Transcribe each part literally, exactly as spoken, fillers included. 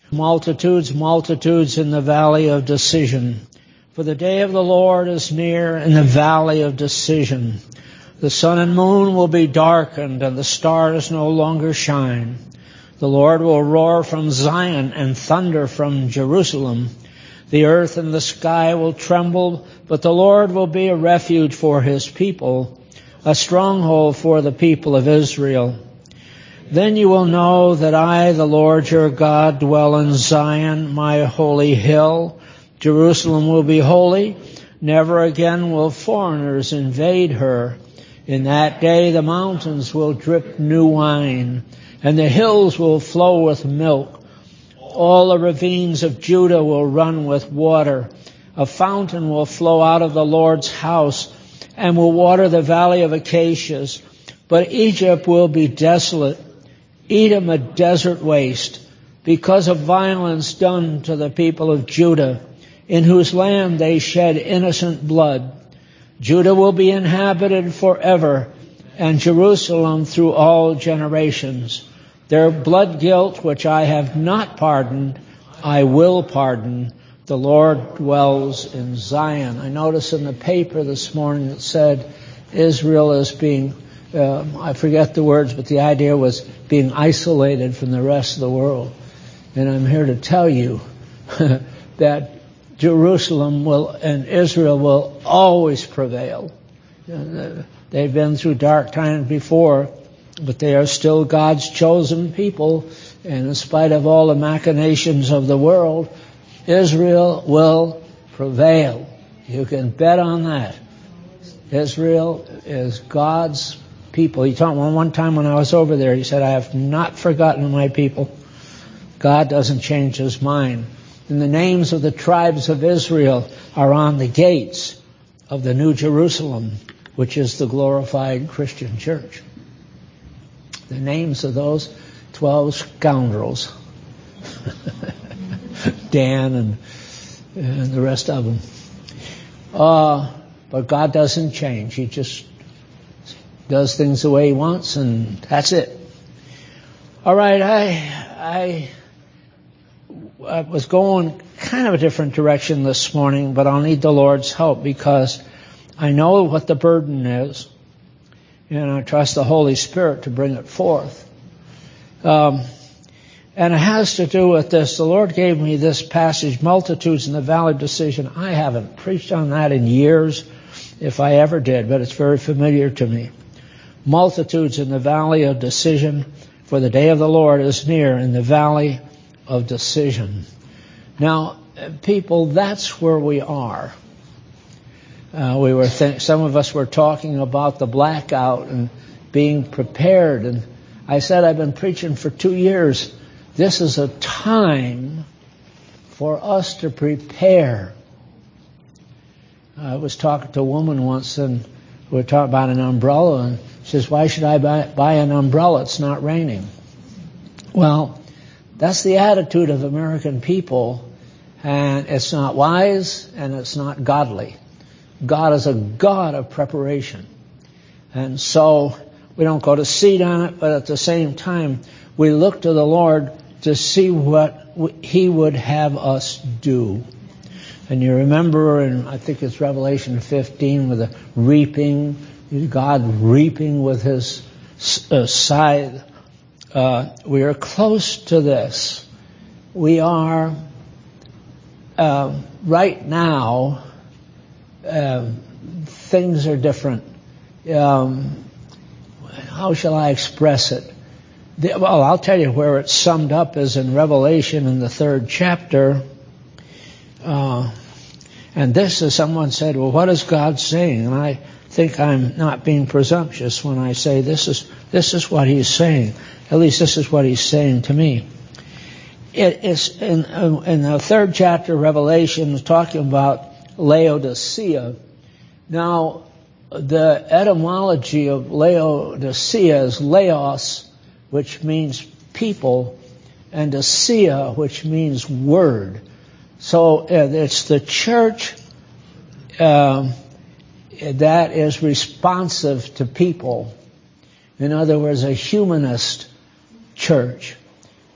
Multitudes, multitudes in the valley of decision. For the day of the Lord is near in the valley of decision. The sun and moon will be darkened, and the stars no longer shine. The Lord will roar from Zion and thunder from Jerusalem. The earth and the sky will tremble, but the Lord will be a refuge for his people, a stronghold for the people of Israel. Then you will know that I, the Lord your God, dwell in Zion, my holy hill. Jerusalem will be holy. Never again will foreigners invade her. In that day the mountains will drip new wine, and the hills will flow with milk. All the ravines of Judah will run with water. A fountain will flow out of the Lord's house and will water the valley of acacias. But Egypt will be desolate, Edom a desert waste, because of violence done to the people of Judah, in whose land they shed innocent blood. Judah will be inhabited forever, and Jerusalem through all generations. Their blood guilt, which I have not pardoned, I will pardon. The Lord dwells in Zion. I noticed in the paper this morning it said Israel is being, uh, I forget the words, but the idea was being isolated from the rest of the world. And I'm here to tell you that Jerusalem will and Israel will always prevail. They've been through dark times before, but they are still God's chosen people. And in spite of all the machinations of the world, Israel will prevail. You can bet on that. Israel is God's people. He told me one time when I was over there, he said, I have not forgotten my people. God doesn't change his mind. And the names of the tribes of Israel are on the gates of the New Jerusalem, which is the glorified Christian church. The names of those twelve scoundrels. Dan and, and the rest of them. Uh, but God doesn't change. He just does things the way he wants, and that's it. All right, I, I, I was going kind of a different direction this morning, but I'll need the Lord's help because I know what the burden is, and I trust the Holy Spirit to bring it forth. Um, and it has to do with this. The Lord gave me this passage, multitudes in the valley of decision. I haven't preached on that in years, if I ever did, but it's very familiar to me. Multitudes in the valley of decision, for the day of the Lord is near in the valley of decision. Now, people, that's where we are. Uh, we were th- some of us were talking about the blackout and being prepared, and I said I've been preaching for two years. This is a time for us to prepare. I was talking to a woman once, and we were talking about an umbrella, and she says, why should I buy, buy an umbrella? It's not raining. Well, that's the attitude of American people, and it's not wise, and it's not godly. God is a God of preparation. And so we don't go to seed on it, but at the same time, we look to the Lord to see what he would have us do. And you remember, in I think it's Revelation fifteen, with the reaping, God reaping with his uh, scythe. Uh, we are close to this. We are, uh, right now, uh, things are different. Um, how shall I express it? The, well, I'll tell you where it's summed up is in Revelation in the third chapter. Uh, and this is, someone said, well, what is God saying? And I think I'm not being presumptuous when I say this is this is what he's saying. At least this is what he's saying to me. It is in, in the third chapter of Revelation, is talking about Laodicea. Now, the etymology of Laodicea is Laos, which means people, and Dicea, which means word. So uh, it's the church um, that is responsive to people. In other words, a humanist church.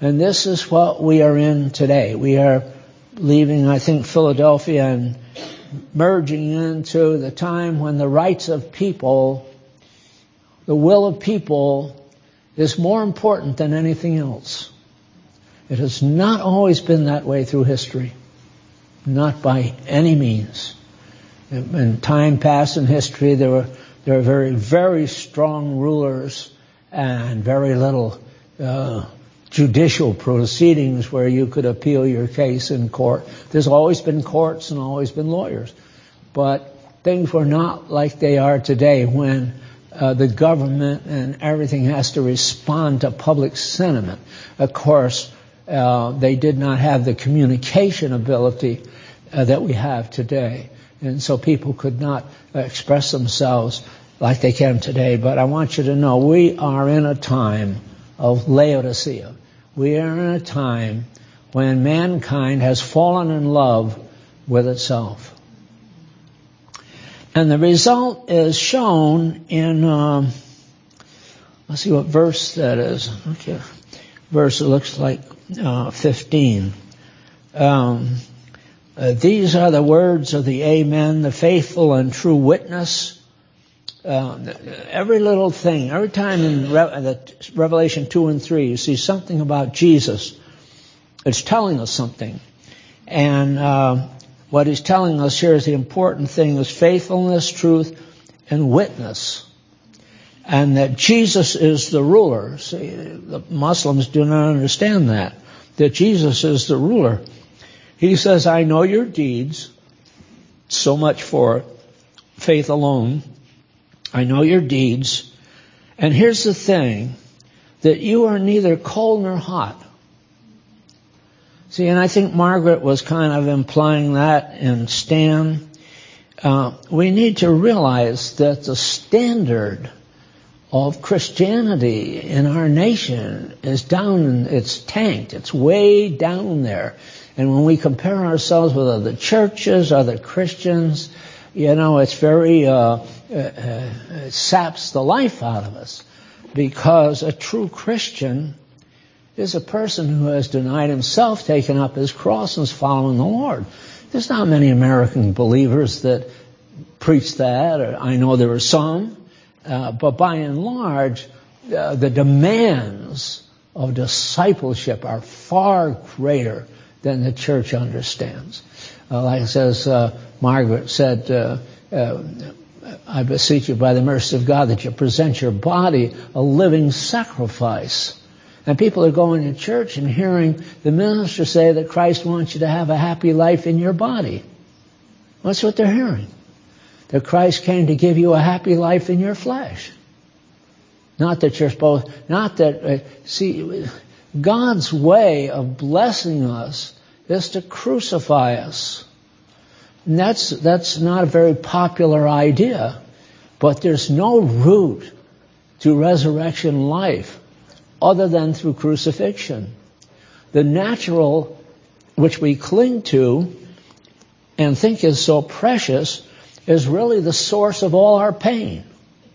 And this is what we are in today. We are leaving, I think, Philadelphia and merging into the time when the rights of people, the will of people, is more important than anything else. It has not always been that way through history. Not by any means. In time past in history, there were there were very, very strong rulers and very little uh, judicial proceedings where you could appeal your case in court. There's always been courts and always been lawyers. But things were not like they are today when uh, the government and everything has to respond to public sentiment. Of course, uh, they did not have the communication ability uh, that we have today. And so people could not uh, express themselves like they can today. But I want you to know we are in a time of Laodicea. We are in a time when mankind has fallen in love with itself. And the result is shown in, um, let's see what verse that is. Okay. Verse, it looks like uh, fifteen. Um, uh, these are the words of the Amen, the faithful and true witness. Uh, every little thing, every time in Re- the Revelation two and three, you see something about Jesus. It's telling us something. And uh, what he's telling us here is the important thing is faithfulness, truth, and witness. And that Jesus is the ruler. See, the Muslims do not understand that, that Jesus is the ruler. He says, I know your deeds, so much for faith alone. I know your deeds. And here's the thing, that you are neither cold nor hot. See, and I think Margaret was kind of implying that, and Stan. Uh, we need to realize that the standard of Christianity in our nation is down, it's tanked, it's way down there. And when we compare ourselves with other churches, other Christians, you know, it's very, uh, uh, uh, it saps the life out of us. Because a true Christian is a person who has denied himself, taken up his cross, and is following the Lord. There's not many American believers that preach that. Or I know there are some. Uh, but by and large, uh, the demands of discipleship are far greater than the church understands. Uh, like it says, uh, Margaret said, uh, uh, I beseech you by the mercy of God that you present your body a living sacrifice. And people are going to church and hearing the minister say that Christ wants you to have a happy life in your body. That's what they're hearing. That Christ came to give you a happy life in your flesh. Not that you're supposed, not that, uh, see, God's way of blessing us is to crucify us. And that's, that's not a very popular idea, but there's no route to resurrection life other than through crucifixion. The natural, which we cling to and think is so precious, is really the source of all our pain.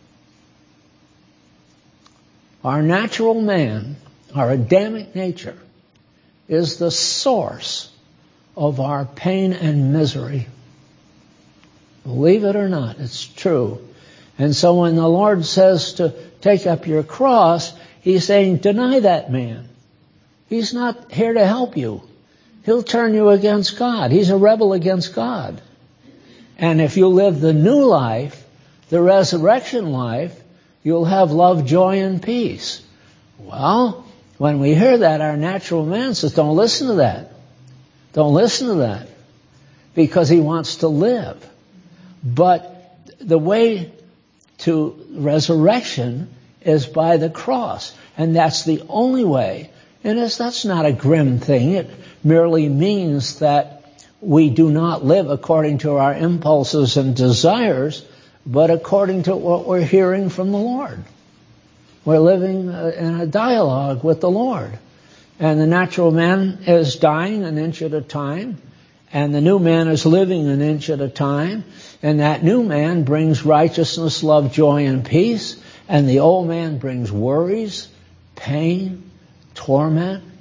Our natural man, our Adamic nature, is the source of our pain and misery. Believe it or not, it's true. And so when the Lord says to take up your cross, He's saying, deny that man. He's not here to help you. He'll turn you against God. He's a rebel against God. And if you live the new life, the resurrection life, you'll have love, joy, and peace. Well, when we hear that, our natural man says, don't listen to that. Don't listen to that. Because he wants to live. But the way to resurrection is by the cross. And that's the only way. And it's, that's not a grim thing. It merely means that we do not live according to our impulses and desires, but according to what we're hearing from the Lord. We're living in a dialogue with the Lord. And the natural man is dying an inch at a time, and the new man is living an inch at a time, and that new man brings righteousness, love, joy, and peace, and the old man brings worries, pain, torment,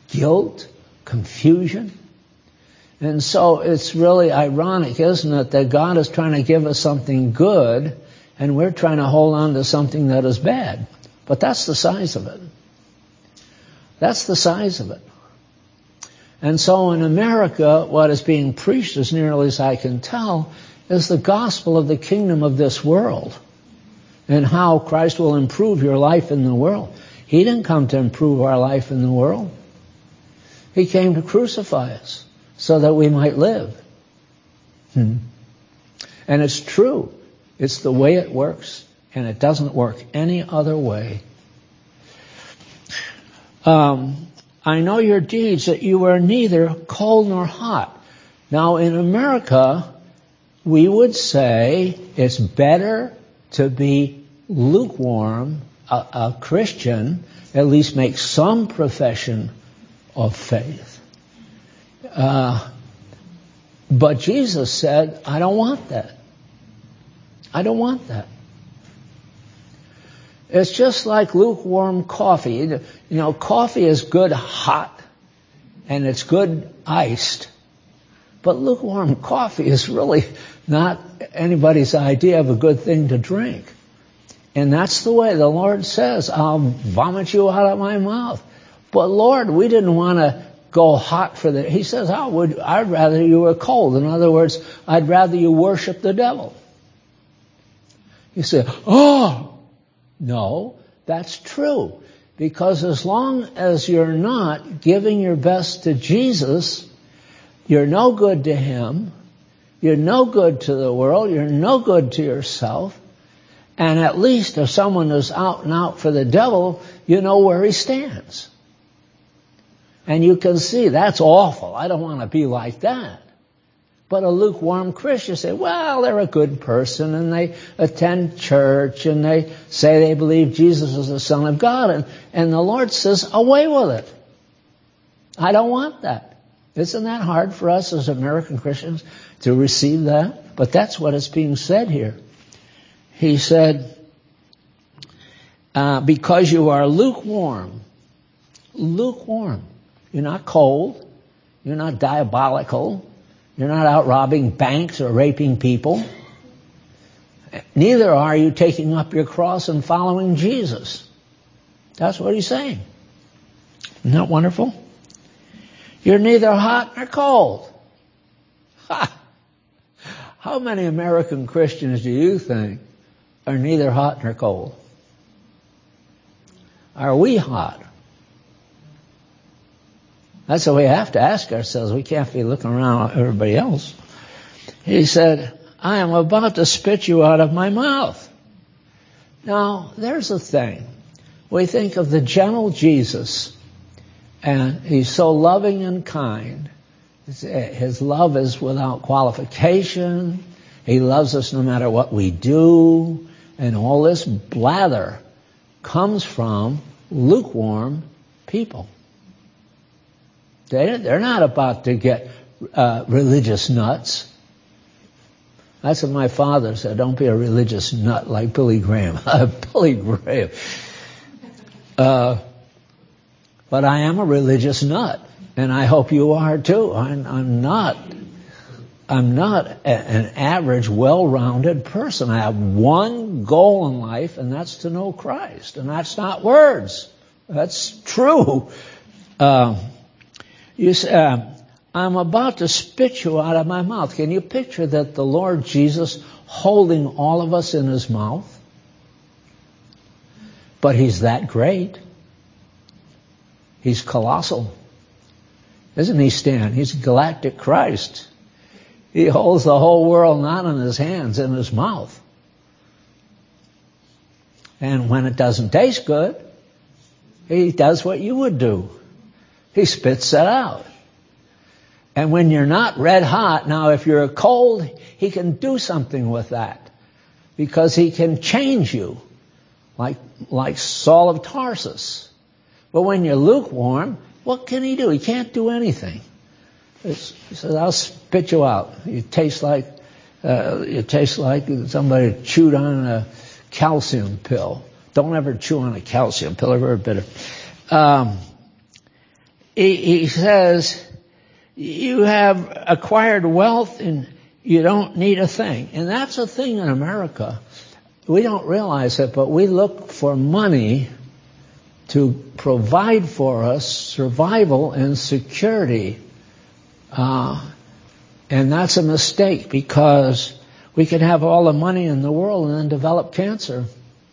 guilt, confusion. And so it's really ironic, isn't it, that God is trying to give us something good and we're trying to hold on to something that is bad. But that's the size of it. That's the size of it. And so in America, what is being preached, as nearly as I can tell, is the gospel of the kingdom of this world and how Christ will improve your life in the world. He didn't come to improve our life in the world. He came to crucify us so that we might live. Hmm. And it's true. It's the way it works, and it doesn't work any other way. Um, I know your deeds, that you are neither cold nor hot. Now, in America, we would say it's better to be lukewarm, a, a Christian, at least make some profession of faith. Uh, but Jesus said, I don't want that. I don't want that. It's just like lukewarm coffee. You know, coffee is good hot, and it's good iced. But lukewarm coffee is really not anybody's idea of a good thing to drink. And that's the way the Lord says, I'll vomit you out of my mouth. But Lord, we didn't want to go hot for the... He says, I would, I'd rather you were cold. In other words, I'd rather you worship the devil. You say, oh, no, that's true. Because as long as you're not giving your best to Jesus, you're no good to Him, you're no good to the world, you're no good to yourself, and at least if someone is out and out for the devil, you know where he stands. And you can see, that's awful. I don't want to be like that. But a lukewarm Christian say, well, they're a good person and they attend church and they say they believe Jesus is the Son of God. And, and the Lord says, away with it. I don't want that. Isn't that hard for us as American Christians to receive that? But that's what is being said here. He said, uh, because you are lukewarm, lukewarm. You're not cold. You're not diabolical. You're not out robbing banks or raping people. Neither are you taking up your cross and following Jesus. That's what he's saying. Isn't that wonderful? You're neither hot nor cold. Ha! How many American Christians do you think are neither hot nor cold? Are we hot? That's what we have to ask ourselves. We can't be looking around at everybody else. He said, I am about to spit you out of my mouth. Now, there's a thing. We think of the gentle Jesus, and he's so loving and kind. His love is without qualification. He loves us no matter what we do. And all this blather comes from lukewarm people. They, they're not about to get uh, religious nuts. That's what my father said. Don't be a religious nut like Billy Graham. Billy Graham. Uh, but I am a religious nut, and I hope you are too. I'm, I'm not. I'm not a, an average, well-rounded person. I have one goal in life, and that's to know Christ. And that's not words. That's true. Uh, You say, uh, I'm about to spit you out of my mouth. Can you picture that the Lord Jesus holding all of us in his mouth? But he's that great. He's colossal. Isn't he, Stan? He's galactic Christ. He holds the whole world not in his hands, in his mouth. And when it doesn't taste good, he does what you would do. He spits it out. And when you're not red hot, now if you're cold, he can do something with that. Because he can change you. Like, like Saul of Tarsus. But when you're lukewarm, what can he do? He can't do anything. It's, he says, I'll spit you out. You taste like, uh, you taste like somebody chewed on a calcium pill. Don't ever chew on a calcium pill. They're very bitter. Um, he, he says, you have acquired wealth and you don't need a thing. And that's a thing in America. We don't realize it, but we look for money to provide for us survival and security. Uh, and that's a mistake, because we can have all the money in the world and then develop cancer.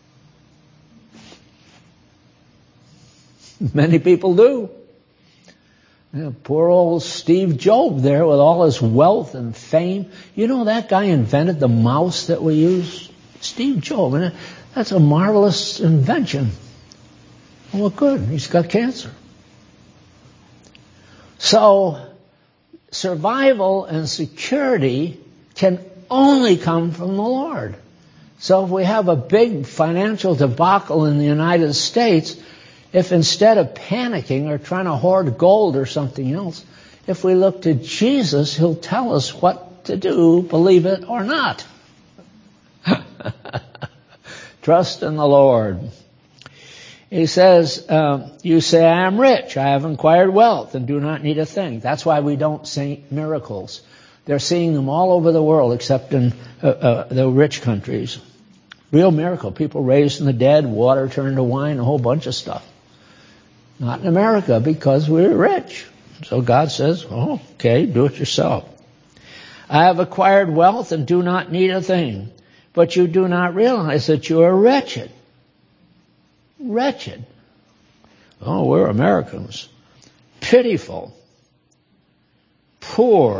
Many people do. You know, poor old Steve Jobs there with all his wealth and fame. You know, that guy invented the mouse that we use? Steve Jobs. And that's a marvelous invention. Well, good. He's got cancer. So, survival and security can only come from the Lord. So if we have a big financial debacle in the United States, if instead of panicking or trying to hoard gold or something else, if we look to Jesus, He'll tell us what to do, believe it or not. Trust in the Lord. He says, uh, you say, I am rich, I have acquired wealth, and do not need a thing. That's why we don't see miracles. They're seeing them all over the world, except in uh, uh, the rich countries. Real miracle. People raised from the dead, water turned to wine, a whole bunch of stuff. Not in America, because we're rich. So God says, oh, okay, do it yourself. I have acquired wealth and do not need a thing. But you do not realize that you are wretched. Wretched. Oh, we're Americans. Pitiful. Poor.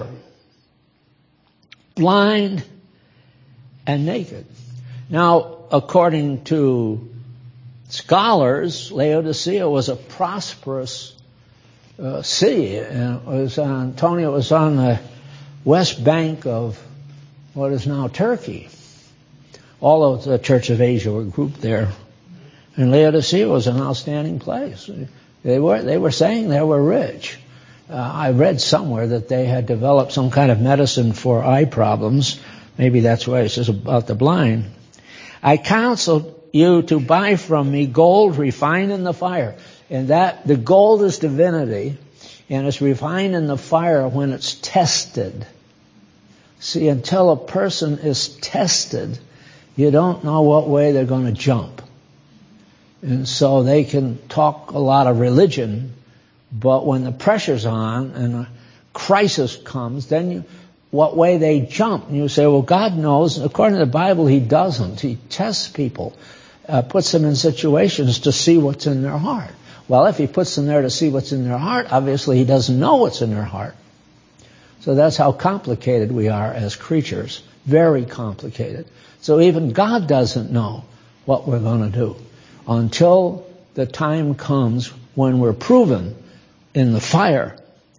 Blind. And naked. Now, according to scholars, Laodicea was a prosperous uh, city. And it was on, Antonia was on the west bank of what is now Turkey. All of the Church of Asia were grouped there. And Laodicea was an outstanding place. They were, they were saying they were rich. Uh, I read somewhere that they had developed some kind of medicine for eye problems. Maybe that's why it says about the blind. I counsel you to buy from me gold refined in the fire. And that, the gold is divinity, and it's refined in the fire when it's tested. See, until a person is tested, you don't know what way they're going to jump. And so they can talk a lot of religion, but when the pressure's on and a crisis comes, then you, what way they jump. And you say, well, God knows. According to the Bible, He doesn't. He tests people, uh, puts them in situations to see what's in their heart. Well, if He puts them there to see what's in their heart, obviously He doesn't know what's in their heart. So that's how complicated we are as creatures. Very complicated. So even God doesn't know what we're going to do until the time comes when we're proven in the fire.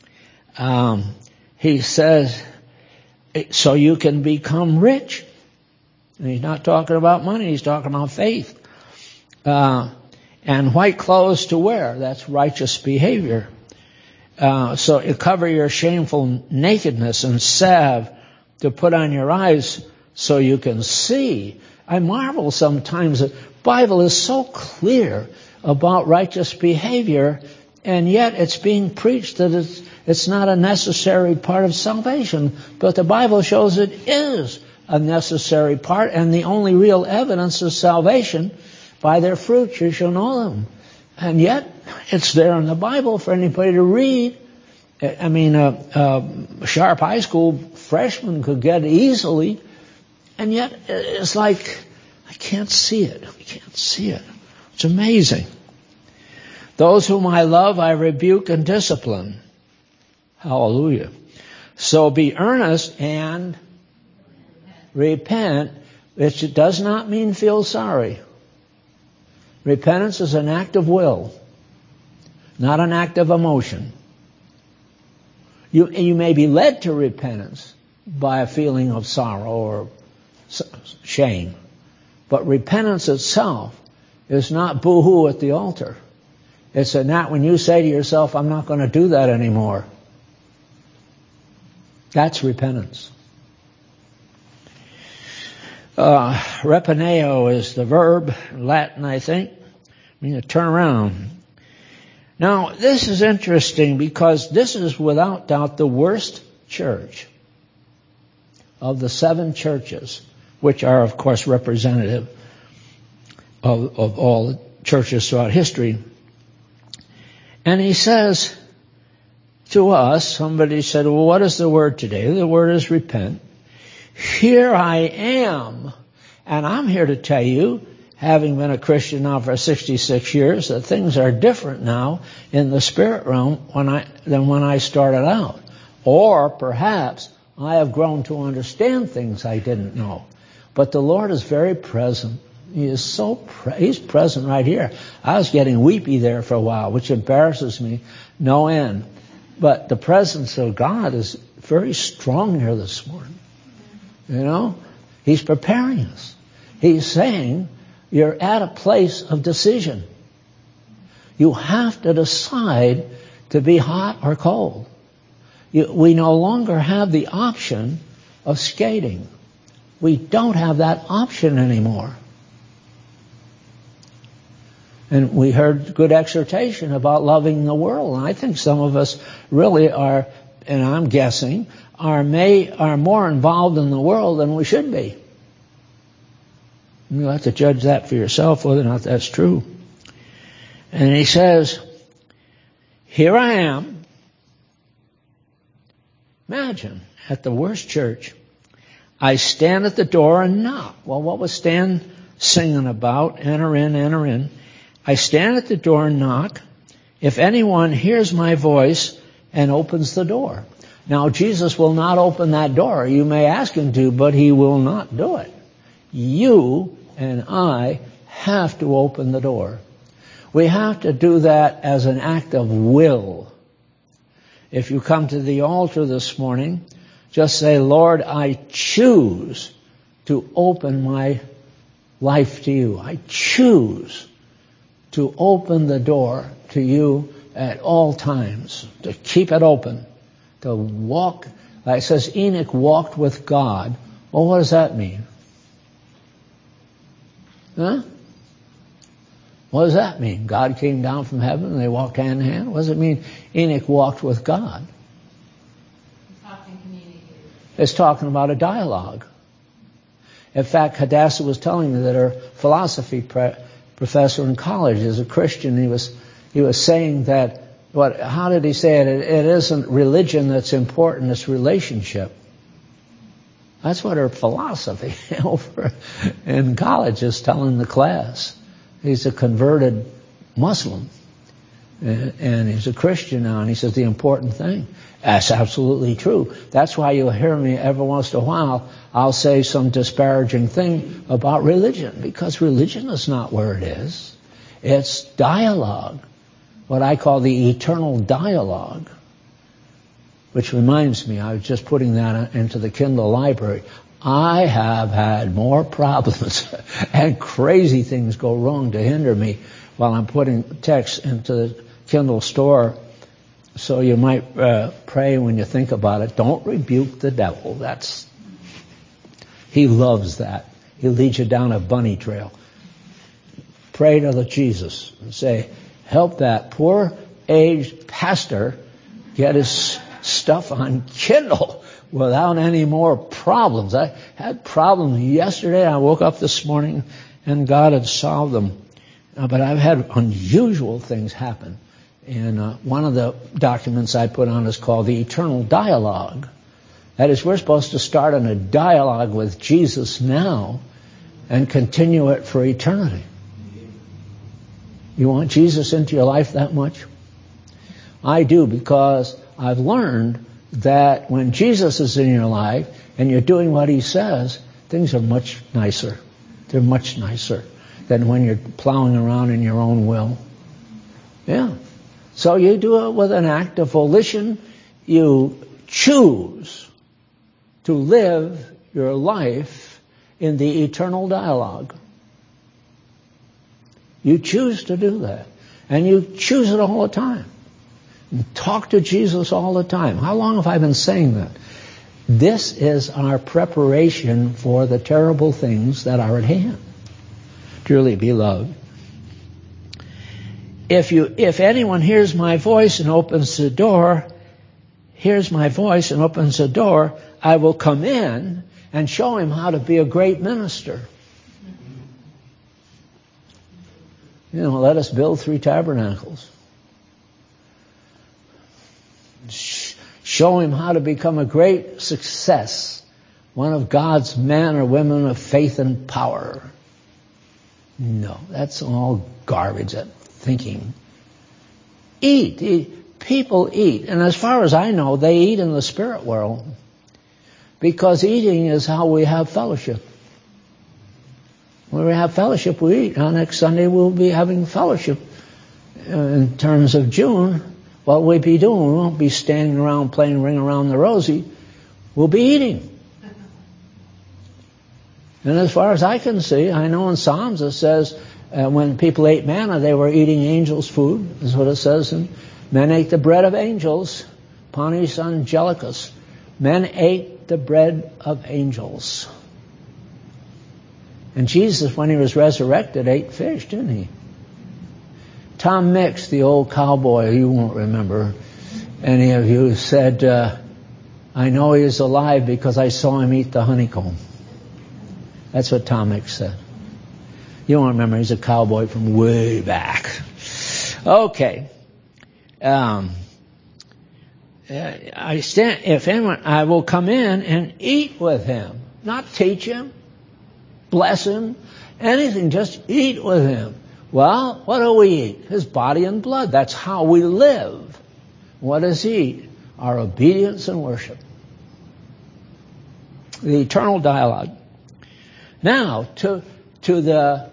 Um, he says, so you can become rich. And He's not talking about money. He's talking about faith. Uh, and white clothes to wear. That's righteous behavior. Uh, so you cover your shameful nakedness, and salve to put on your eyes so you can see. I marvel sometimes that the Bible is so clear about righteous behavior, and yet it's being preached that it's, it's not a necessary part of salvation. But the Bible shows it is a necessary part, and the only real evidence of salvation, by their fruits you shall know them. And yet, it's there in the Bible for anybody to read. I mean, a, a sharp high school freshman could get it easily, and yet it's like, I can't see it. I can't see it. It's amazing. Those whom I love, I rebuke and discipline. Hallelujah. So be earnest and repent, which does not mean feel sorry. Repentance is an act of will, not an act of emotion. You, you may be led to repentance by a feeling of sorrow or shame, but repentance itself is not boo-hoo at the altar. It's a not when you say to yourself, I'm not going to do that anymore. That's repentance. Uh, repeneo is the verb, Latin, I think. I mean, to turn around. Now, this is interesting because this is without doubt the worst church of the seven churches, which are, of course, representative of, of all the churches throughout history. And he says to us, somebody said, well, what is the word today? The word is repent. Here I am. And I'm here to tell you, having been a Christian now for sixty-six years, that things are different now in the spirit realm when I, than when I started out. Or perhaps I have grown to understand things I didn't know. But the Lord is very present. He is so, pre- He's present right here. I was getting weepy there for a while, which embarrasses me no end. But the presence of God is very strong here this morning. You know, He's preparing us. He's saying, you're at a place of decision. You have to decide to be hot or cold. You, we no longer have the option of skating. We don't have that option anymore. And we heard good exhortation about loving the world. And I think some of us really are, and I'm guessing, are, may, are more involved in the world than we should be. You'll have to judge that for yourself, whether or not that's true. And he says, here I am. Imagine, at the worst church, I stand at the door and knock. Well, what was Stan singing about? Enter in, enter in. I stand at the door and knock. If anyone hears my voice and opens the door. Now, Jesus will not open that door. You may ask him to, but he will not do it. You and I have to open the door. We have to do that as an act of will. If you come to the altar this morning, just say, Lord, I choose to open my life to you. I choose to open the door to you at all times, to keep it open, to walk. Like it says, Enoch walked with God. Well, what does that mean? Huh? What does that mean? God came down from heaven and they walked hand in hand? What does it mean Enoch walked with God? It's talking about a dialogue. In fact, Hadassah was telling me that her philosophy pre- professor in college is a Christian. He was he was saying that, what? How did he say it? It, it isn't religion that's important, it's relationship. That's what her philosophy over in college is telling the class. He's a converted Muslim. And, and he's a Christian now. And he says the important thing. That's absolutely true. That's why you'll hear me every once in a while. I'll say some disparaging thing about religion. Because religion is not where it is. It's dialogue. What I call the eternal dialogue. Which reminds me, I was just putting that into the Kindle library. I have had more problems and crazy things go wrong to hinder me while I'm putting text into the Kindle store. So you might uh, pray when you think about it. Don't rebuke the devil. That's he loves that. He leads you down a bunny trail. Pray to the Jesus and say, help that poor aged pastor get his stuff on Kindle without any more problems. I had problems yesterday. I woke up this morning and God had solved them. Uh, but I've had unusual things happen. And uh, one of the documents I put on is called the Eternal Dialogue. That is, we're supposed to start on a dialogue with Jesus now and continue it for eternity. You want Jesus into your life that much? I do, because I've learned that when Jesus is in your life and you're doing what he says, things are much nicer. They're much nicer than when you're plowing around in your own will. Yeah. So you do it with an act of volition. You choose to live your life in the eternal dialogue. You choose to do that. And you choose it all the time. And talk to Jesus all the time. How long have I been saying that? This is our preparation for the terrible things that are at hand. Dearly beloved, if you, if anyone hears my voice and opens the door, hears my voice and opens the door, I will come in and show him how to be a great minister. You know, let us build three tabernacles. Show him how to become a great success, one of God's men or women of faith and power. No, that's all garbage, that thinking. Eat, eat. People eat. And as far as I know, they eat in the spirit world. Because eating is how we have fellowship. When we have fellowship, we eat. Now, next Sunday we'll be having fellowship. In terms of June, what we'll be doing, we won't be standing around playing Ring Around the Rosie. We'll be eating. And as far as I can see, I know in Psalms it says uh, when people ate manna, they were eating angels' food. Is what it says. And men ate the bread of angels, panis angelicus. Men ate the bread of angels. And Jesus, when he was resurrected, ate fish, didn't he? Tom Mix, the old cowboy, you won't remember any of you, said, uh, I know he is alive because I saw him eat the honeycomb. That's what Tom Mix said. You won't remember, he's a cowboy from way back. Okay. Um, I stand, if anyone, I will come in and eat with him. Not teach him, bless him, anything, just eat with him. Well, what do we eat? His body and blood. That's how we live. What does he eat? Our obedience and worship. The eternal dialogue. Now, to, to the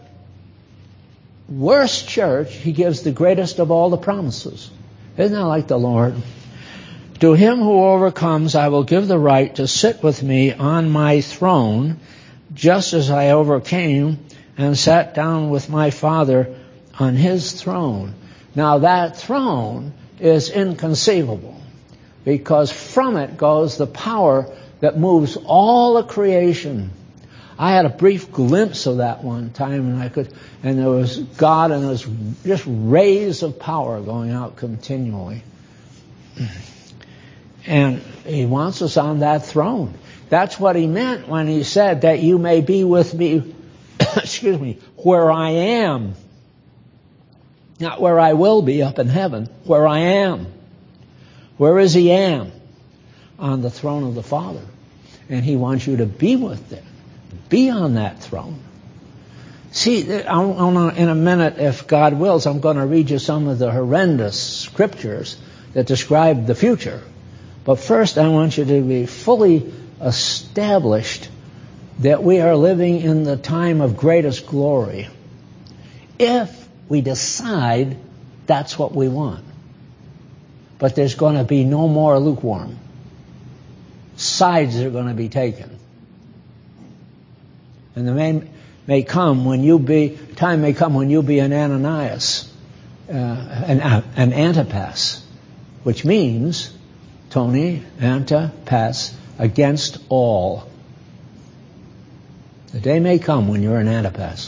worst church, he gives the greatest of all the promises. Isn't that like the Lord? To him who overcomes, I will give the right to sit with me on my throne, just as I overcame and sat down with my Father on his throne. Now that throne is inconceivable, because from it goes the power that moves all of creation. I had a brief glimpse of that one time, and I could, and there was God, and there was just rays of power going out continually. And he wants us on that throne. That's what he meant when he said that you may be with me, excuse me, where I am. Not where I will be up in heaven, where I am. Where is he am? On the throne of the Father. And he wants you to be with them. Be on that throne. See, I'm, I'm, in a minute, if God wills, I'm going to read you some of the horrendous scriptures that describe the future. But first, I want you to be fully established that we are living in the time of greatest glory. If we decide that's what we want. But there's going to be no more lukewarm. Sides are going to be taken. And the may, may come when you be, time may come when you be an Ananias, uh, an, an Antipas, which means, Tony, Antipas, against all. The day may come when you're an Antipas.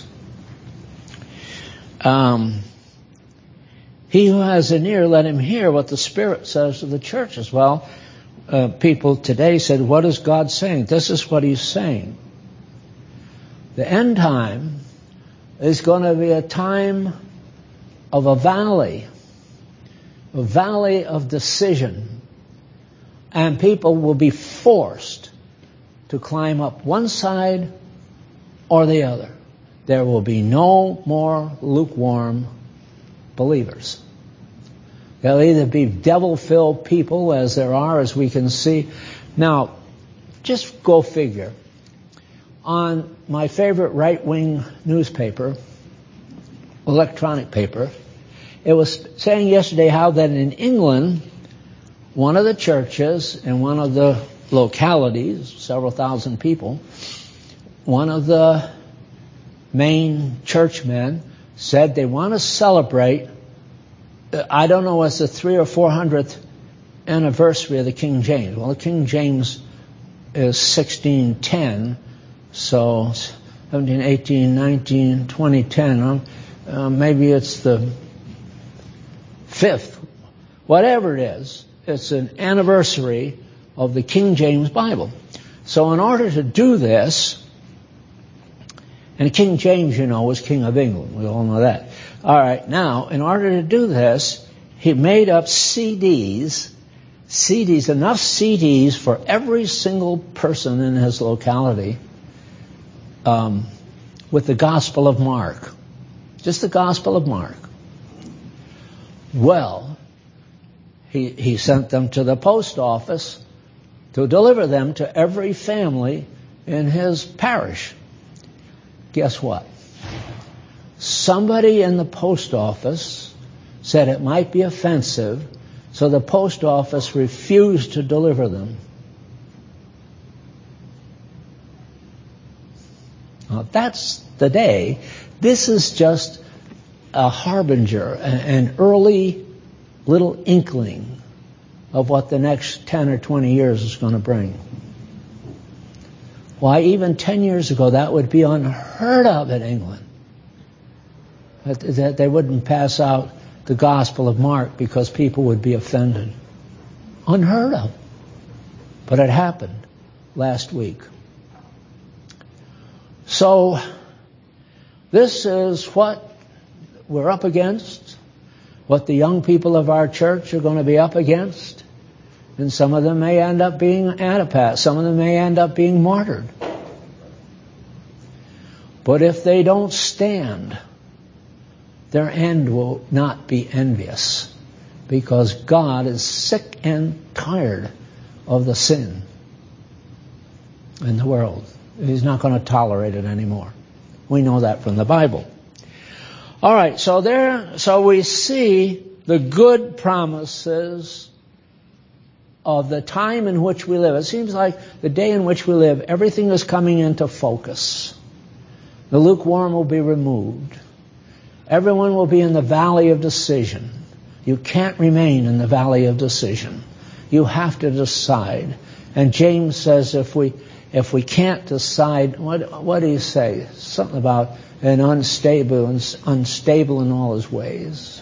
Um, he who has an ear, let him hear what the Spirit says to the churches. Well, uh, people today said, what is God saying? This is what he's saying. The end time is going to be a time of a valley, a valley of decision. And people will be forced to climb up one side or the other. There will be no more lukewarm believers. There'll either be devil-filled people, as there are, as we can see. Now, just go figure. On my favorite right-wing newspaper, electronic paper, it was saying yesterday how that in England, one of the churches in one of the localities, several thousand people, one of the main churchmen said they want to celebrate, I don't know, it's the three or four hundredth anniversary of the King James. Well, the King James is sixteen ten, so seventeen, eighteen, nineteen, twenty, ten. Uh, maybe it's the fifth, whatever it is, it's an anniversary of the King James Bible. So in order to do this, and King James, you know, was King of England. We all know that. All right, now, in order to do this, he made up C Ds, C Ds, enough C Ds for every single person in his locality um, with the Gospel of Mark. Just the Gospel of Mark. Well, he, he sent them to the post office to deliver them to every family in his parish. Guess what? Somebody in the post office said it might be offensive, so the post office refused to deliver them. Now, that's the day. This is just a harbinger, an early little inkling of what the next ten or twenty years is going to bring. Why, even ten years ago, that would be unheard of in England. That, that they wouldn't pass out the Gospel of Mark because people would be offended. Unheard of. But it happened last week. So, this is what we're up against, what the young people of our church are going to be up against. And some of them may end up being Antipas. Some of them may end up being martyred. But if they don't stand, their end will not be envious, because God is sick and tired of the sin in the world. He's not going to tolerate it anymore. We know that from the Bible. All right, so there, so we see the good promises of the time in which we live. It seems like the day in which we live, everything is coming into focus. The lukewarm will be removed. Everyone will be in the valley of decision. You can't remain in the valley of decision. You have to decide. And James says if we if we can't decide, what what do you say? Something about an unstable and unstable in all his ways.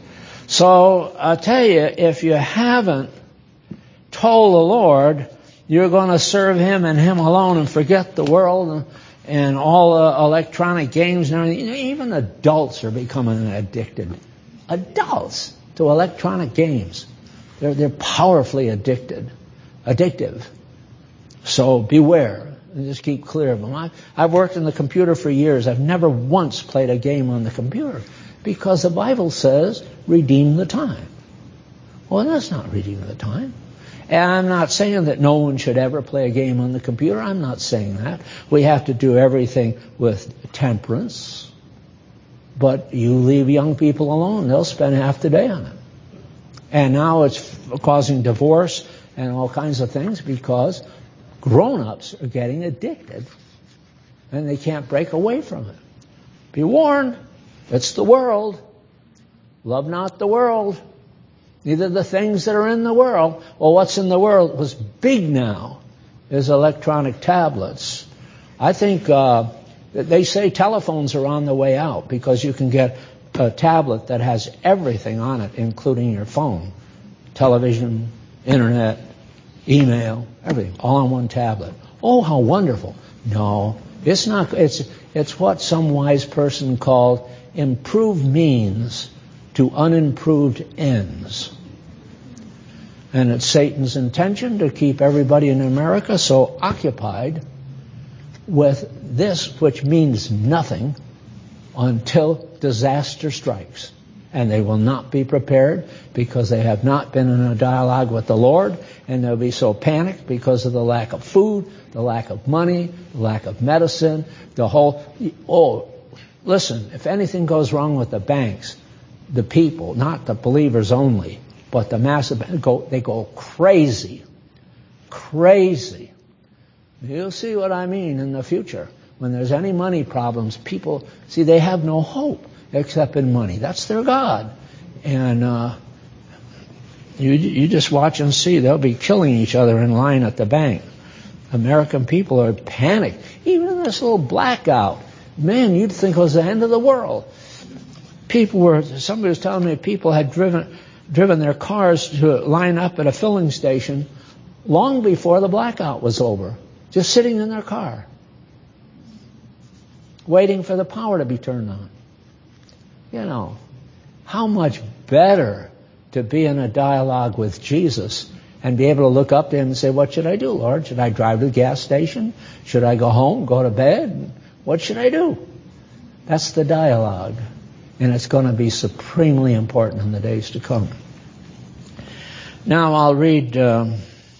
So I'll tell you, if you haven't told the Lord you're going to serve Him and Him alone and forget the world and, and all uh, electronic games and everything. You know, even adults are becoming addicted. Adults to electronic games. They're, they're powerfully addicted. Addictive. So beware. And just keep clear of them. I, I've worked in the computer for years. I've never once played a game on the computer because the Bible says, redeem the time. Well, that's not redeeming the time. And I'm not saying that no one should ever play a game on the computer. I'm not saying that. We have to do everything with temperance. But you leave young people alone, they'll spend half the day on it. And now it's causing divorce and all kinds of things because grown-ups are getting addicted and they can't break away from it. Be warned, it's the world. Love not the world, neither the things that are in the world. Well, what's in the world was big now is electronic tablets. I think uh, they say telephones are on the way out because you can get a tablet that has everything on it, including your phone, television, internet, email, everything, all on one tablet. Oh, how wonderful. No, it's not. It's, it's what some wise person called improved means to unimproved ends. And it's Satan's intention to keep everybody in America so occupied with this, which means nothing until disaster strikes. And they will not be prepared because they have not been in a dialogue with the Lord, and they'll be so panicked because of the lack of food, the lack of money, the lack of medicine, the whole... Oh, listen, if anything goes wrong with the banks, the people, not the believers only, but the massive, go, they go crazy. Crazy. You'll see what I mean in the future. When there's any money problems, people, see, they have no hope except in money. That's their God. And uh, you, you just watch and see. They'll be killing each other in line at the bank. American people are panicked. Even this little blackout, man, you'd think it was the end of the world. people were, somebody was telling me people had driven, driven their cars to line up at a filling station long before the blackout was over, just sitting in their car, waiting for the power to be turned on. You know, how much better to be in a dialogue with Jesus and be able to look up to him and say, what should I do, Lord? Should I drive to the gas station? Should I go home, go to bed? What should I do? That's the dialogue. And it's going to be supremely important in the days to come. Now I'll read, um,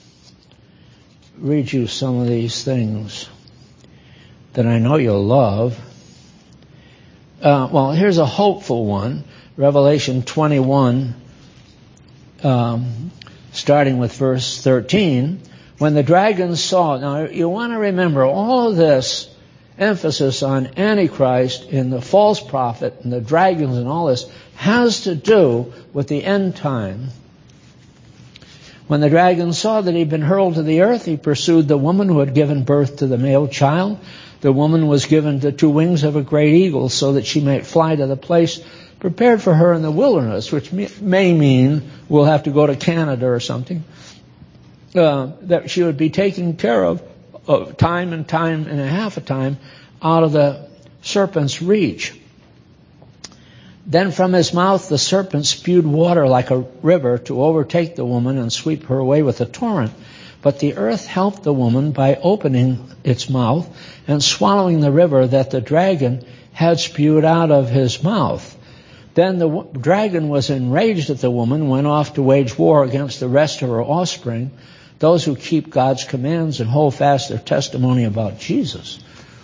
read you some of these things that I know you'll love. Uh, well, here's a hopeful one. Revelation twenty-one, um, starting with verse thirteen. When the dragon saw, now you want to remember all of this emphasis on Antichrist and the false prophet and the dragons and all this has to do with the end time. When the dragon saw that he'd been hurled to the earth, he pursued the woman who had given birth to the male child. The woman was given the two wings of a great eagle so that she might fly to the place prepared for her in the wilderness, which may mean we'll have to go to Canada or something, uh, that she would be taken care of uh, time and time and a half a time out of the serpent's reach. Then from his mouth the serpent spewed water like a river to overtake the woman and sweep her away with a torrent. But the earth helped the woman by opening its mouth and swallowing the river that the dragon had spewed out of his mouth. Then the w- dragon was enraged at the woman, went off to wage war against the rest of her offspring, those who keep God's commands and hold fast their testimony about Jesus.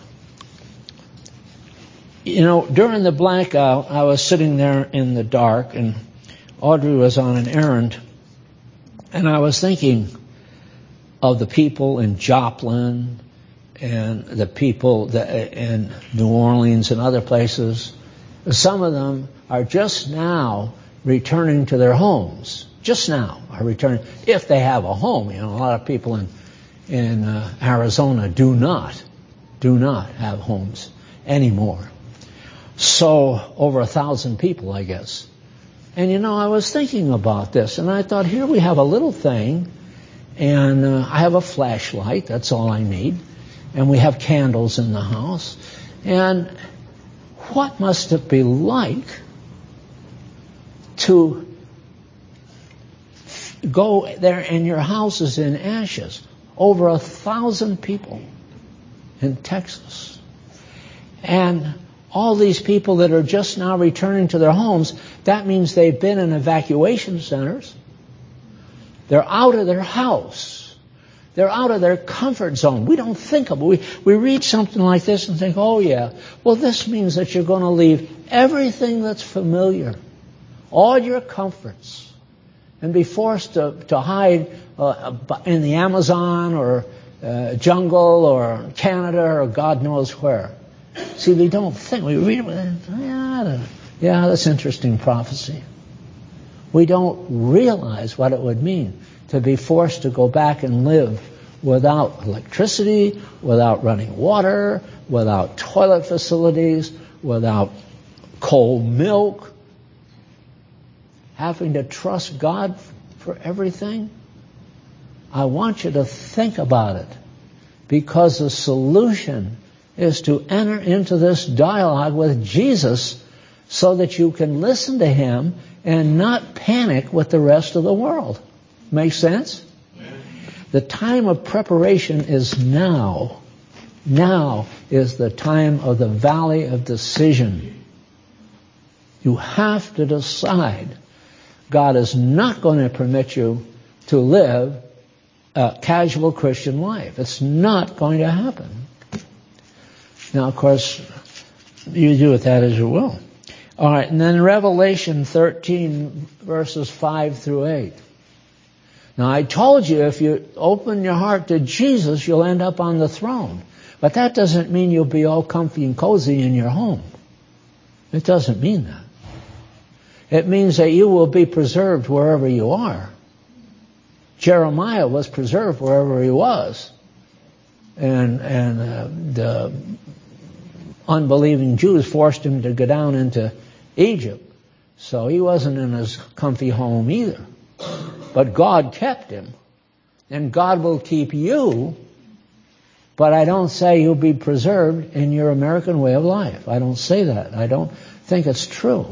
You know, during the blackout, I was sitting there in the dark, and Audrey was on an errand, and I was thinking of the people in Joplin and the people that in New Orleans and other places. Some of them are just now returning to their homes. Just now are returning, if they have a home. You know, a lot of people in in uh, Arizona do not, do not have homes anymore. So over a thousand people, I guess. And you know, I was thinking about this, and I thought, here we have a little thing, and uh, I have a flashlight. That's all I need, and we have candles in the house, and what must it be like to go there and your house is in ashes? Over a thousand people in Texas. And all these people that are just now returning to their homes, that means they've been in evacuation centers. They're out of their house. They're out of their comfort zone. We don't think of it. We, we read something like this and think, oh yeah, well this means that you're going to leave everything that's familiar, all your comforts, and be forced to, to hide uh, in the Amazon or uh, jungle or Canada or God knows where. See, we don't think. We read it, yeah, yeah, that's interesting prophecy. We don't realize what it would mean to be forced to go back and live without electricity, without running water, without toilet facilities, without cold milk, having to trust God for everything. I want you to think about it, because the solution is to enter into this dialogue with Jesus so that you can listen to him and not panic with the rest of the world. Make sense? The time of preparation is now. Now is the time of the valley of decision. You have to decide. God is not going to permit you to live a casual Christian life. It's not going to happen. Now, of course, you do with that as you will. All right, and then Revelation thirteen, verses five through eight. Now, I told you if you open your heart to Jesus, you'll end up on the throne. But that doesn't mean you'll be all comfy and cozy in your home. It doesn't mean that. It means that you will be preserved wherever you are. Jeremiah was preserved wherever he was. And, and uh, the unbelieving Jews forced him to go down into Egypt. So he wasn't in his comfy home either. But God kept him. And God will keep you. But I don't say you'll be preserved in your American way of life. I don't say that. I don't think it's true.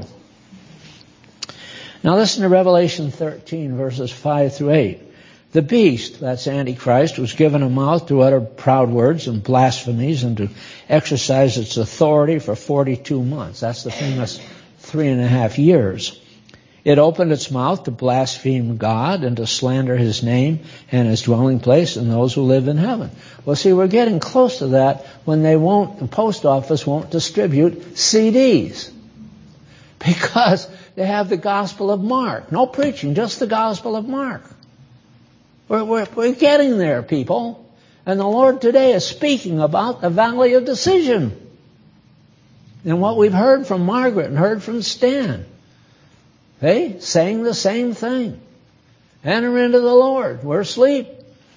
Now listen to Revelation thirteen, verses five through eight. The beast, that's Antichrist, was given a mouth to utter proud words and blasphemies and to exercise its authority for forty-two months. That's the famous three and a half years. It opened its mouth to blaspheme God and to slander his name and his dwelling place and those who live in heaven. Well, see, we're getting close to that when they won't, the post office won't distribute C Ds. Because they have the Gospel of Mark. No preaching, just the Gospel of Mark. We're, we're, we're getting there, people. And the Lord today is speaking about the valley of decision. And what we've heard from Margaret and heard from Stan. Hey, saying the same thing. Enter into the Lord. We're asleep.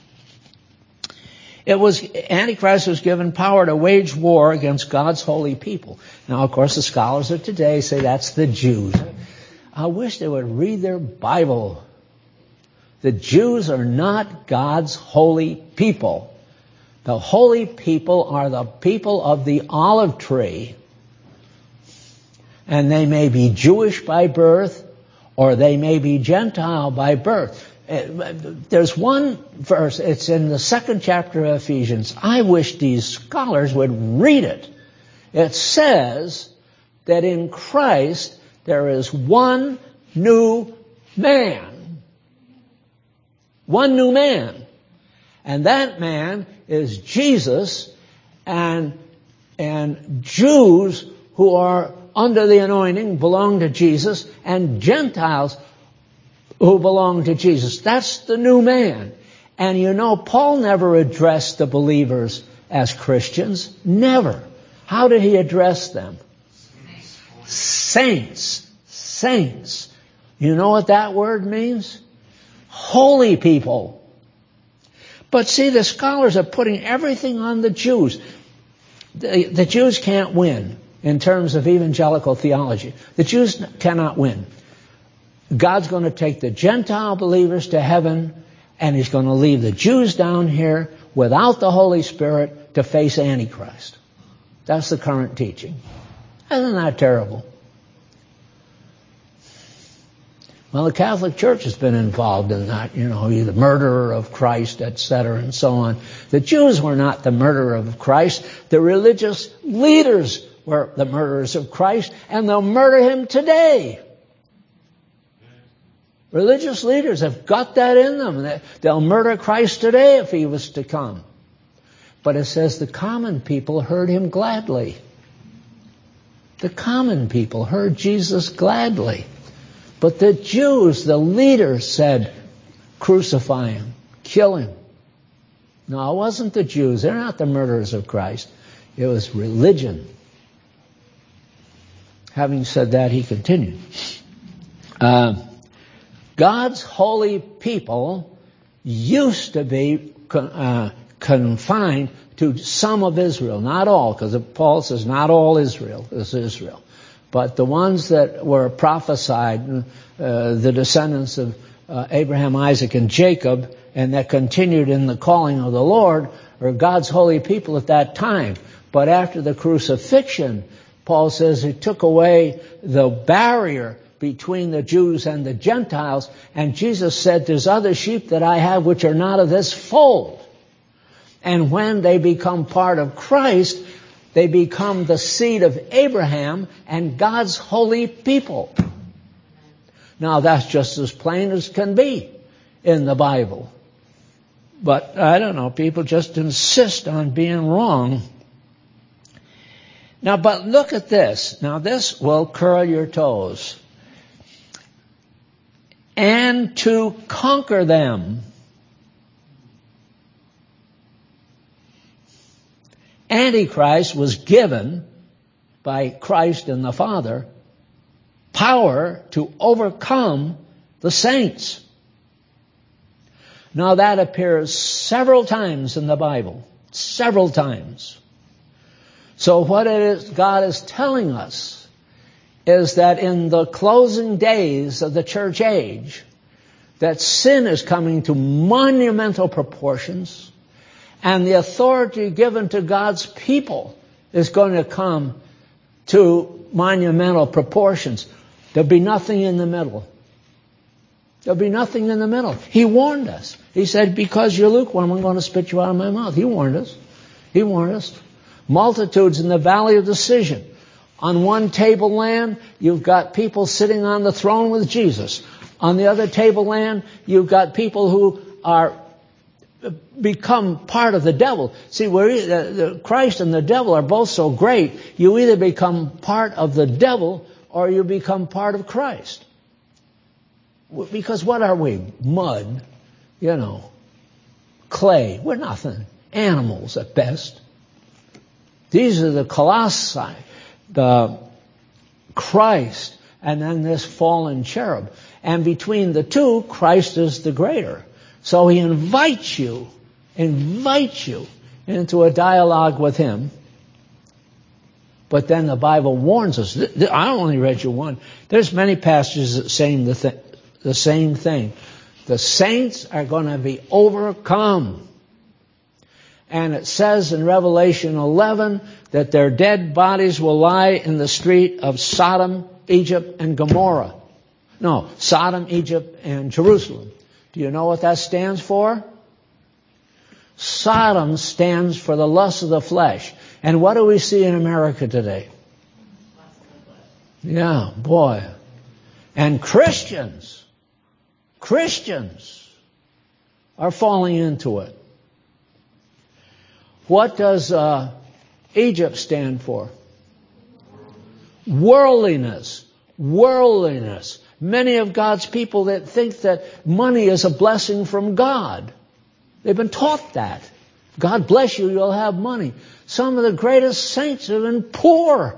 It was, Antichrist was given power to wage war against God's holy people. Now, of course, the scholars of today say that's the Jews. I wish they would read their Bible. The Jews are not God's holy people. The holy people are the people of the olive tree. And they may be Jewish by birth, or they may be Gentile by birth. There's one verse, it's in the second chapter of Ephesians. I wish these scholars would read it. It says that in Christ there is one new man. One new man. And that man is Jesus, and, and Jews who are under the anointing belong to Jesus, and Gentiles who belong to Jesus. That's the new man. And you know, Paul never addressed the believers as Christians. Never. How did he address them? Saints. Saints. You know what that word means? Holy people. But see, the scholars are putting everything on the Jews. The, the Jews can't win in terms of evangelical theology. The Jews cannot win. God's going to take the Gentile believers to heaven, and he's going to leave the Jews down here without the Holy Spirit to face Antichrist. That's the current teaching. Isn't that terrible? Well, the Catholic Church has been involved in that, you know, the murderer of Christ, et cetera, and so on. The Jews were not the murderer of Christ. The religious leaders were the murderers of Christ, and they'll murder him today. Religious leaders have got that in them. They'll murder Christ today if he was to come. But it says the common people heard him gladly. The common people heard Jesus gladly. But the Jews, the leaders, said, crucify him, kill him. No, it wasn't the Jews. They're not the murderers of Christ. It was religion. Having said that, he continued. Uh, God's holy people used to be con- uh, confined to some of Israel, not all, because Paul says not all Israel is Israel. But the ones that were prophesied, uh, the descendants of uh, Abraham, Isaac, and Jacob, and that continued in the calling of the Lord, are God's holy people at that time. But after the crucifixion, Paul says it took away the barrier between the Jews and the Gentiles, and Jesus said, there's other sheep that I have which are not of this fold. And when they become part of Christ, they become the seed of Abraham and God's holy people. Now that's just as plain as can be in the Bible. But I don't know, people just insist on being wrong. Now, but look at this. Now this will curl your toes. And to conquer them. Antichrist was given by Christ and the Father power to overcome the saints. Now that appears several times in the Bible. Several times. So what it is God is telling us is that in the closing days of the church age, that sin is coming to monumental proportions, and the authority given to God's people is going to come to monumental proportions. There'll be nothing in the middle. There'll be nothing in the middle. He warned us. He said, because you're lukewarm, I'm going to spit you out of my mouth. He warned us. He warned us. Multitudes in the valley of decision. On one tableland, you've got people sitting on the throne with Jesus. On the other tableland, you've got people who are become part of the devil. See, where the Christ and the devil are both so great, you either become part of the devil or you become part of Christ. Because what are we? Mud, you know, clay. We're nothing. Animals at best. These are the colossi, the Christ, and then this fallen cherub. And between the two, Christ is the greater. So he invites you, invites you into a dialogue with him. But then the Bible warns us. I only read you one. There's many passages that say the, th- the same thing. The saints are going to be overcome. And it says in Revelation eleven that their dead bodies will lie in the street of Sodom, Egypt, and Gomorrah. No, Sodom, Egypt, and Jerusalem. Do you know what that stands for? Sodom stands for the lust of the flesh. And what do we see in America today? Yeah, boy. And Christians, Christians are falling into it. What does uh, Egypt stand for? Worldliness. Worldliness. Many of God's people that think that money is a blessing from God. They've been taught that. God bless you, you'll have money. Some of the greatest saints have been poor.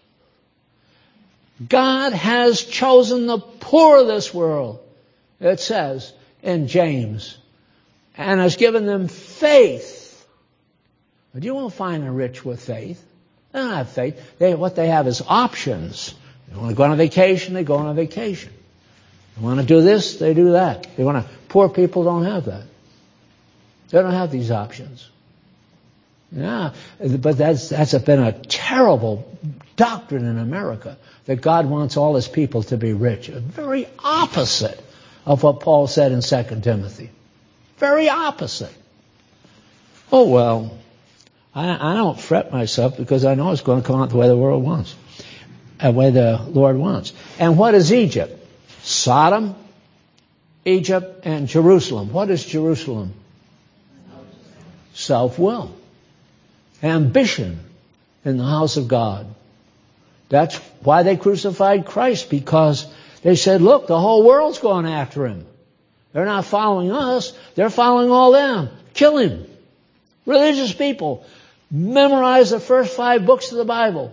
God has chosen the poor of this world, it says in James, and has given them faith. But you won't find the rich with faith. They don't have faith. They, what they have is options. They want to go on a vacation, they go on a vacation. They want to do this, they do that. They want to. Poor people don't have that. They don't have these options. Yeah, but that's that's been a terrible doctrine in America, that God wants all his people to be rich. The very opposite of what Paul said in Second Timothy. Very opposite. Oh, well, I, I don't fret myself because I know it's going to come out the way the world wants, the way the Lord wants. And what is Egypt? Sodom, Egypt, and Jerusalem. What is Jerusalem? Self-will. Ambition in the house of God. That's why they crucified Christ, because they said, look, the whole world's going after him. They're not following us. They're following all them. Kill him. Religious people. Memorize the first five books of the Bible.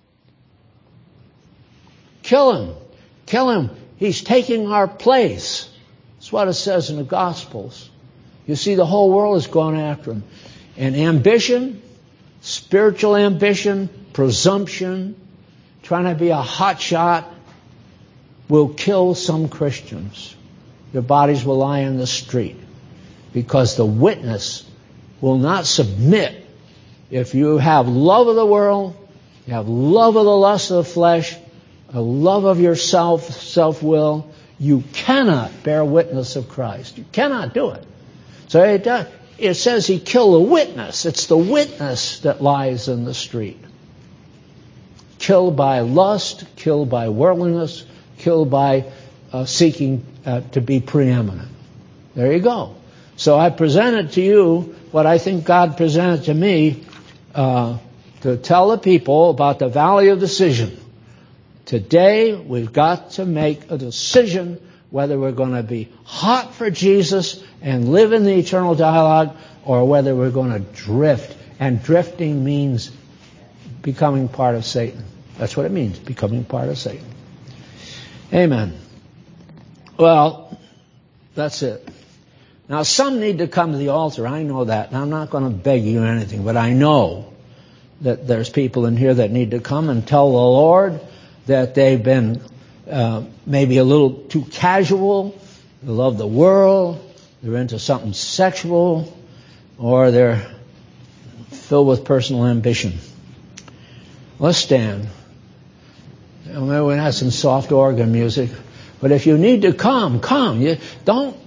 Kill him. Kill him. He's taking our place. That's what it says in the Gospels. You see, the whole world is going after him. And ambition, spiritual ambition, presumption, trying to be a hot shot, will kill some Christians. Their bodies will lie in the street because the witness will not submit. If you have love of the world, you have love of the lust of the flesh, a love of yourself, self-will, you cannot bear witness of Christ. You cannot do it. So it, does, it says he killed the witness. It's the witness that lies in the street. Killed by lust, killed by worldliness, killed by uh, seeking uh, to be preeminent. There you go. So I presented to you what I think God presented to me uh, to tell the people about the valley of decision. Today, we've got to make a decision whether we're going to be hot for Jesus and live in the eternal dialogue, or whether we're going to drift. And drifting means becoming part of Satan. That's what it means, becoming part of Satan. Amen. Well, that's it. Now, some need to come to the altar. I know that. And I'm not going to beg you anything, but I know that there's people in here that need to come and tell the Lord that they've been uh, maybe a little too casual, they love the world, they're into something sexual, or they're filled with personal ambition. Let's stand. Maybe we have some soft organ music, but if you need to come, come. You don't.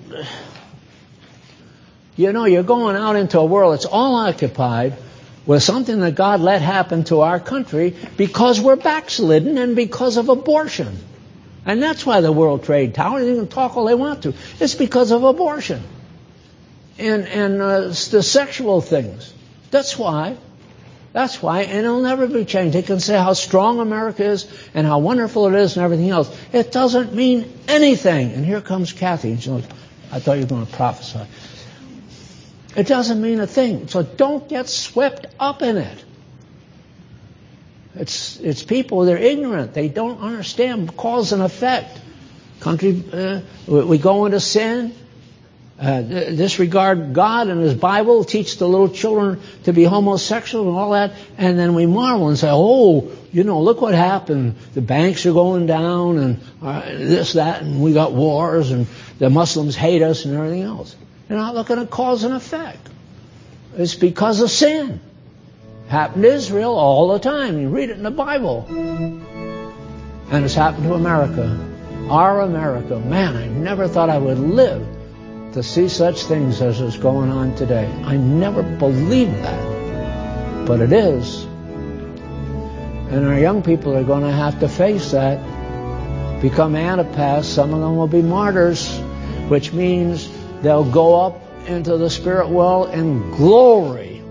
You know, you're going out into a world that's all occupied with something that God let happen to our country because we're backslidden and because of abortion. And that's why the World Trade Tower, they can talk all they want to. It's because of abortion and and uh, the sexual things. That's why. That's why, and it'll never be changed. They can say how strong America is and how wonderful it is and everything else. It doesn't mean anything. And here comes Kathy. And she goes, I thought you were going to prophesy. It doesn't mean a thing. So don't get swept up in it. It's it's people, they're ignorant. They don't understand cause and effect. Country, uh, we go into sin. Uh, disregard God and His Bible, teach the little children to be homosexual and all that, and then we marvel and say, oh, you know, look what happened. The banks are going down and uh, this, that, and we got wars and the Muslims hate us and everything else. They're not looking at cause and effect. It's because of sin. Happened to Israel all the time. You read it in the Bible. And it's happened to America. Our America. Man, I never thought I would live to see such things as is going on today. I never believed that. But it is. And our young people are going to have to face that. Become Antipas. Some of them will be martyrs, which means they'll go up into the spirit world in glory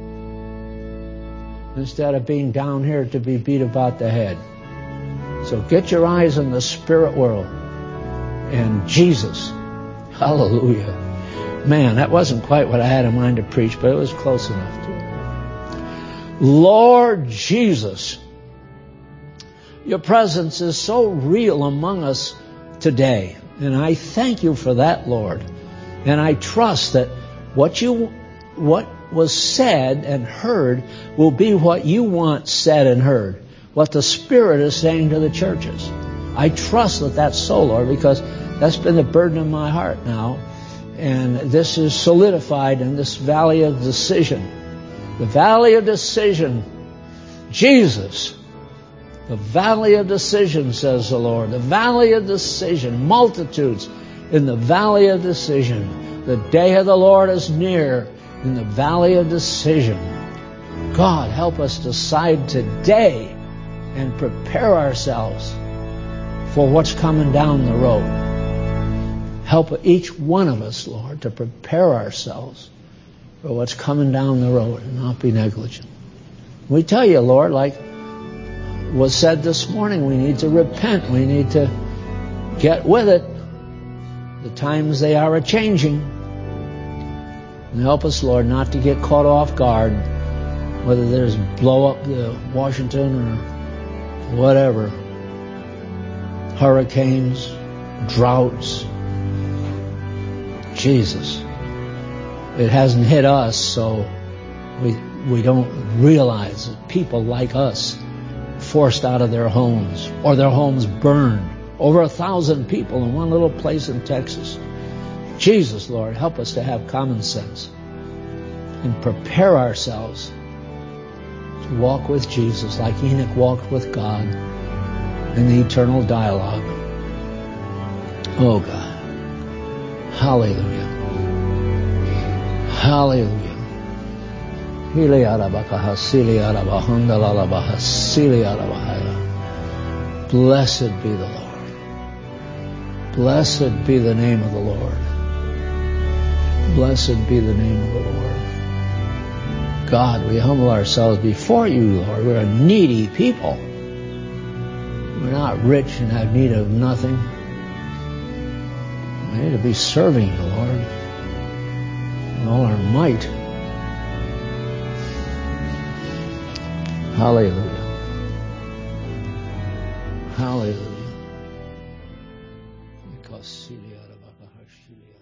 instead of being down here to be beat about the head. So get your eyes on the spirit world and Jesus. Hallelujah. Man, that wasn't quite what I had in mind to preach, but it was close enough to it. Lord Jesus, your presence is so real among us today. And I thank you for that, Lord. And I trust that what you, what was said and heard will be what you want said and heard. What the Spirit is saying to the churches. I trust that that's so, Lord, because that's been the burden of my heart now. And this is solidified in this valley of decision. The valley of decision. Jesus. The valley of decision, says the Lord. The valley of decision. Multitudes in the valley of decision. The day of the Lord is near in the valley of decision. God, help us decide today and prepare ourselves for what's coming down the road. Help each one of us, Lord, to prepare ourselves for what's coming down the road and not be negligent. We tell you, Lord, like was said this morning, we need to repent. We need to get with it. The times they are a-changing. And help us, Lord, not to get caught off guard, whether there's blow up the Washington or whatever. Hurricanes, droughts. Jesus. It hasn't hit us, so we we don't realize that people like us forced out of their homes or their homes burned. Over a thousand people in one little place in Texas. Jesus, Lord, help us to have common sense and prepare ourselves to walk with Jesus like Enoch walked with God in the eternal dialogue. Oh, God. Hallelujah. Hallelujah. Blessed be the Lord. Blessed be the name of the Lord. Blessed be the name of the Lord. God, we humble ourselves before you, Lord. We're a needy people. We're not rich and have need of nothing. We need to be serving you, Lord, with all our might. Hallelujah. Hallelujah.